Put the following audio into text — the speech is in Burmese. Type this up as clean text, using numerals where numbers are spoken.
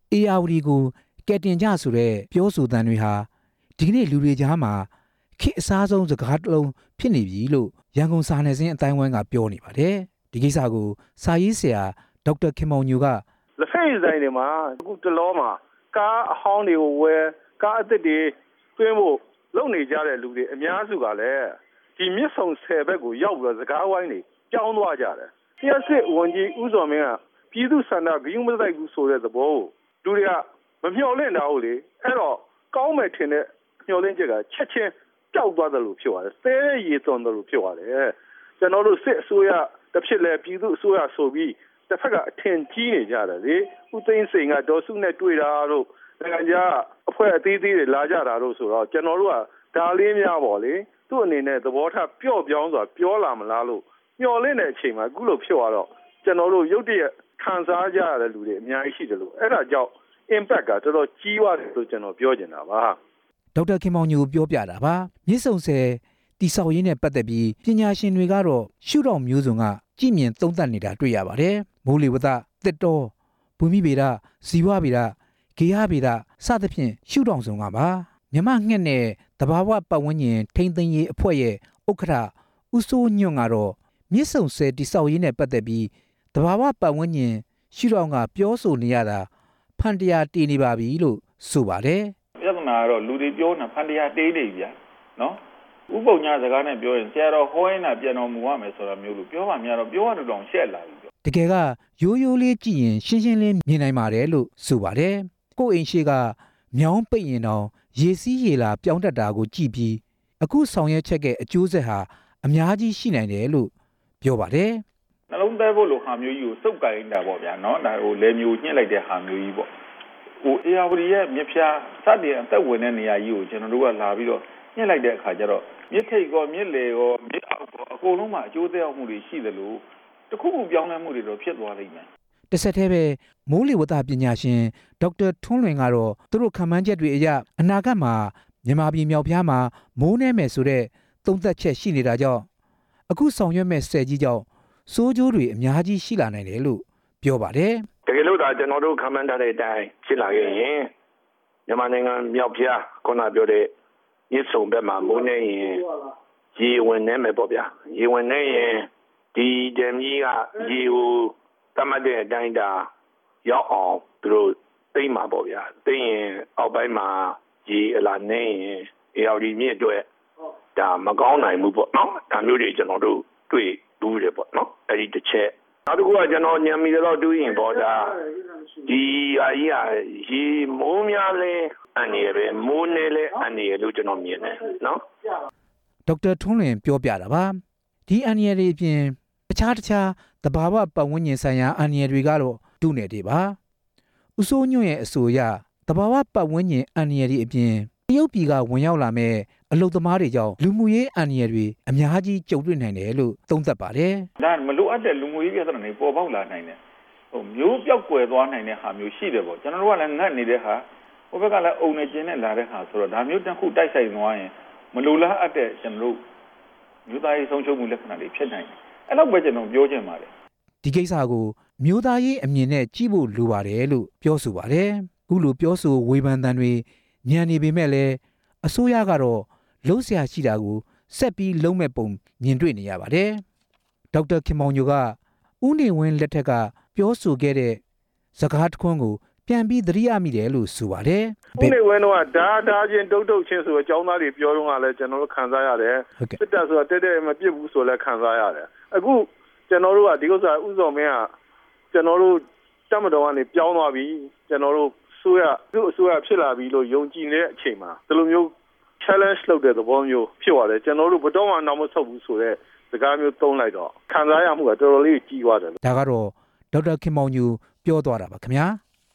အေယာဝတီကိုကဲတင်ကြဆိုတဲ့ပြောဆိုသံတွေဟာဒီကနေ့လူတွေကြားမှာခေတ်အစားဆုံးစကားတစ်လုံးဖြစ်နေပြီလို့ရန်ကုန်စာနယ်ဇင်းအတိုင်းဝိုင်းကပြောနေပါတယ်ဒီကိစ္စကိုစာရေးဆရာဒေါက်တာခင်မောင်ညိုကလက်ဖက်ရည်ဆိုင်တွေမှာအခုတလောမှာကားအဟောင်းတွေကိုဝယ်ကားအသစ်တွေတွင်းဖို့လုပ်နေကြတဲ့လူတွေအများစုကလည်းဒီမြစ်ဆုံ10ဘက်ကိုရောက်ပြီးတော့စကားဝိုင်းတွေကြောင်းသွားကြတယ်။တရားစစ်ဝန်ကြီးဦးစောမင်းကပြည်သူဆန္ဒဂရုမစိုက်ဘူးဆိုတဲ့သဘောကိုလူတွေကမမျှော်လင့်တာဟုတ်လေအဲ့တော့ကောင်းမယ်ထင်တဲ့မျှော်လင့်ချက်ကချက်ချင်းပျောက်သွားတယ်လို့ဖြစ်သွားတယ်။သဲရေသွန်တယ်လို့ဖြစ်သွားတယ်။ကျွန်တော်တို့စစ်အစိုးရတစ်ဖြစ်လဲပြည်သူအစိုးရဆိုပြီးတစ်ဖက်ကအထင်ကြီးနေကြတယ်လေဦးသိန်းစိန်ကဒေါ်စုနဲ့တွေ့တာတို့နိုင်ငံခြားအဖွဲ့အသီးသီးတွေလာကြတာတို့ဆိုတော့ကျွန်တော်တို့ကဒါလေးများပေါ့လေသူ့အနေနဲ့သဘောထားပျော့ပြောင်းစွာပြောလာမလားလို့မျှော်လင့်တဲ့အချိန်မှာအခုလိုဖြစ်သွားတော့ကျွန်တော်တို့ရုတ်တရက်ခံစားကြရတဲ့လူတွေအများကြီးရှိတယ်လို့အဲ့ဒါကြောင့် impact ကတော်တော်ကြီးသွားတယ်လို့ကျွန်တော်ပြောချင်တာပါဒေါက်တာခင်မောင်ညိုပြောပြတာပါမြစ်ဆုံဆယ်တိဆောက်ရေးနဲ့ပတ်သက်ပြီးပညာရှင်တွေကတော့ရှုထောင့်မျိုးစုံကကြည်မြင်သုံးသပ်နေတာတွေ့ရပါတယ်မိုးလေဝသတစ်တော်ဘူမိဗေဒဇီဝဗေဒဂေဟဗေဒစသဖြင့်ရှုထောင့်စုံကပါမြမငှက်နဲ့တဘာဝပတ်ဝန်းကျင်ထိန်းသိမ်းရေးအဖွဲ့ရဲ့ဥက္ကဋ္ဌဦးစိုးညွန့်ကတော့မြစ်ဆုံဆယ်တိဆောက်ရေးနဲ့ပတ်သက်ပြီးတဘာဝပတ်ဝန်းကျင်ရှုထောင့်ကပြောဆိုနေရတာဖန်တရားတည်နေပါပြီလို့ဆိုပါတယ်ပြဿနာကတော့လူတွေပြောနေတာဖန်တရားတေးနေပြီနော်ဥပုံညာစကားနဲ့ပြောရင်ဆရာတော်ဟောရင်တာပြန်တော်မူရမယ်ဆိုတာမျိုးလို့ပြောပါများတော့ပြောရတော့ရှက်လာပြီတကယ်ကရိုးရိုးလေးကြည့်ရင်ရှင်းရှင်းလင်းမြင်နိုင်ပါတယ်လို့ဆိုပါတယ်ကိုအိမ်ရှိကမြောင်းပိတ်ရင်တော့ရေစီးရေလာပြောင်းတတ်တာကိုကြည့်ပြီးအခုဆောင်ရွက်ချက်ကအကျိုးဆက်ဟာအများကြီးရှိနိုင်တယ်လို့ပြောပါတယ်နှလုံးသားဖို့လိုဟာမျိုးကြီးကိုစုပ်ကိုင်းတာပေါ့ဗျာနော်ဒါဟိုလေမျိုးညှစ်လိုက်တဲ့ဟာမျိုးကြီးပေါ့ဟိုအေယာဝတီရဲ့မြစ်ဖျားစတင်အသက်ဝင်တဲ့နေရာကြီးကိုကျွန်တော်တို့ကလာပြီးတော့ညှစ်လိုက်တဲ့အခါကျတော့မြစ်ထိပ်ကောမြစ်လေကောမြစ်အောက်ကောအကုန်လုံးမှာအကျိုးသက်ရောက်မှုတွေရှိတယ်လို့တခုခုပြောင်းလဲမှုတွေတော့ဖြစ်သွားလိမ့်မယ်တစ်ဆက်တည်းပဲမိုးလေဝသပညာရှင်ဒေါက်တာထွန်းလွင်ကတော့သူတို့ခန့်မှန်းချက်တွေအရအနာဂတ်မှာမြန်မာပြည်မြောက်ဖျားမှာမိုးနှဲမယ်ဆိုတဲ့သုံးသက်ချက်ရှိနေတာကြောင့်အခုဆောင်ရွက်မဲ့ဆယ်ကြီးကြောင့်စိုးကျိုးတွေအများကြီးရှိလာနိုင်တယ်လို့ပြောပါတယ်တကယ်လို့ဒါကျွန်တော်တို့ခန့်မှန်းထားတဲ့အတိုင်းဖြစ်လာခဲ့ရင်မြန်မာနိုင်ငံမြောက်ဖျားခုနပြောတဲ့မြစ်ဆုံဘက်မှာမိုးနှဲရင်ရေဝင်နေမယ်ပေါ့ဗျာရေဝင်နေရင်ဒီဒမ်ကြီးကရေကိုတတ်မှတ်တဲ့အတိုင်းဒါရောက်အောင်သူတို့သိမ့်မှာပေါ့ဗျာသိမ့်ရင်အောက်ပိုင်းမှာရေအလာနေရင်အေအော်ဒီမြစ်အတွက်ဒါမကောင်းနိုင်ဘူးပေါ့နော်ဒါမျိုးတွေကျွန်တော်တို့တွေ့ဘူးတယ်ပေါ့နော်အဲ့ဒီတစ်ချက်နောက်တစ်ခုကကျွန်တော်ညံမီတော့တွေးရင်ပေါ့ဒါဒီအကြီးကရေမိုးများလဲအနေရပဲမိုးနေလဲအနေရလို့ကျွန်တော်မြင်တယ်နော်ဒေါက်တာထွန်းလွင်ပြောပြတာပါဒီအနေရတွေအပြင်တခြားသဘာဝပတ်ဝန်းကျင်ဆိုင်ရာအန္တရာယ်တွေကတော့တူနေတယ်ပါ။ဦးစိုးညွန့်ရဲ့အဆိုအရသဘာဝပတ်ဝန်းကျင်အန္တရာယ်တွေအပြင်တရုတ်ပြည်ကဝင်ရောက်လာမဲ့အလုသမားတွေကြောင့်လူမှုရေးအန္တရာယ်တွေအများကြီးကြုံတွေ့နိုင်တယ်လို့သုံးသပ်ပါတယ်။ဒါမလိုအပ်တဲ့လူမှုရေးပြဿနာတွေပေါ်ပေါက်လာနိုင်တယ်။ဟိုမျိုးပြောက်ကွယ်သွားနိုင်တဲ့ဟာမျိုးရှိတယ်ပေါ့။ကျွန်တော်တို့ကလည်းငတ်နေတဲ့ဟာဟိုဘက်ကလည်းအုံနေကျင်းနဲ့လာတဲ့ဟာဆိုတော့ဒါမျိုးတစ်ခုတိုက်ဆိုင်သွားရင်မလိုလားအပ်တဲ့ကျွန်တော်တို့မျိုးသားရေးဆုံးရှုံးမှုလက္ခဏာတွေဖြစ်နိုင်တယ်။အဲ့တော့ပဲကျွန်တော်ပြောချင်ပါတယ်ဒီကိစ္စကိုမျိုးသားရေးအမြင်နဲ့ကြည့်ဖို့လိုပါတယ်လို့ပြောဆိုပါတယ်ခုလိုပြောဆိုဝေဖန်တန်တွေညံနေပေမဲ့လည်းအစိုးရကတော့လုံးဆရာရှိတာကိုဆက်ပြီးလုံးမဲ့ပုံမြင်တွေ့နေရပါတယ်ဒေါက်တာခင်မောင်ညိုကဦးနေဝင်းလက်ထက်ကပြောဆိုခဲ့တဲ့စကားတစ်ခွန်းကိုပြန်ပြီးသတိရမိတယ်လို့ဆိုပါတယ်ဦးနေဝင်းတော့ဒါချင်းတုတ်ချင်းဆိုအကြောင်းသားတွေပြောတော့ကလည်းကျွန်တော်တို့ခံစားရတယ်စစ်တပ်ဆိုတာတဲ့မပြစ်ဘူးဆိုလည်းခံစားရတယ်အခုကျွန်တော်တို့ကဒီဥစ္စာဥစော်မင်းကကျွန်တော်တို့တမတော်ကနေပြောင်းသွားပြီကျွန်တော်တို့အစိုးရဖြစ်လာပြီလို့ယုံကြည်နေတဲ့အချိန်မှာဒီလိုမျိုး challenge လုပ်တဲ့သဘောမျိုးဖြစ်သွားတယ်ကျွန်တော်တို့ဘတော်မှနောက်မဆုတ်ဘူးဆိုတော့စကားမျိုးသုံးလိုက်တော့ခံစားရမှုကတော်တော်လေးကြီးသွားတယ်ဒါကတော့ဒေါက်တာခင်မောင်ညိုပြောသွားတာပါခင်ဗျာ